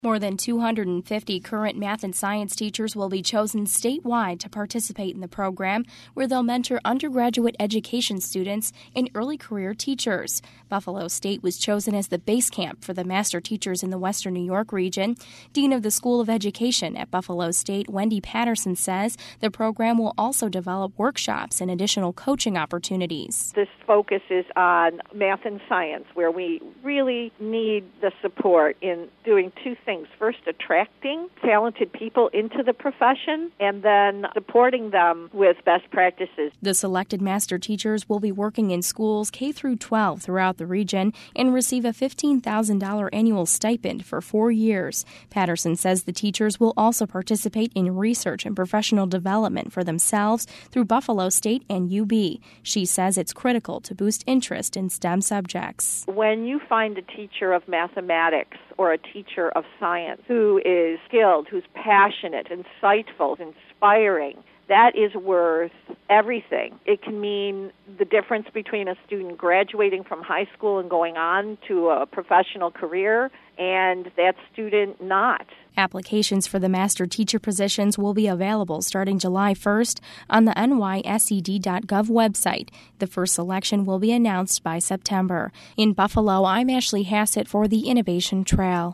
More than 250 current math and science teachers will be chosen statewide to participate in the program, where they'll mentor undergraduate education students and early career teachers. Buffalo State was chosen as the base camp for the master teachers in the Western New York region. Dean of the School of Education at Buffalo State, Wendy Patterson, says the program will also develop workshops and additional coaching opportunities. This focus is on math and science, where we really need the support in doing two things. First, attracting talented people into the profession, and then supporting them with best practices. The selected master teachers will be working in schools K through 12 throughout the region and receive a $15,000 annual stipend for 4 years. Patterson says the teachers will also participate in research and professional development for themselves through Buffalo State and UB. She says it's critical to boost interest in STEM subjects. When you find a teacher of mathematics or a teacher of science who is skilled, who's passionate, insightful, inspiring, that is worth everything. It can mean the difference between a student graduating from high school and going on to a professional career and that student not. Applications for the master teacher positions will be available starting July 1st on the nysed.gov website. The first selection will be announced by September. In Buffalo, I'm Ashley Hassett for the Innovation Trail.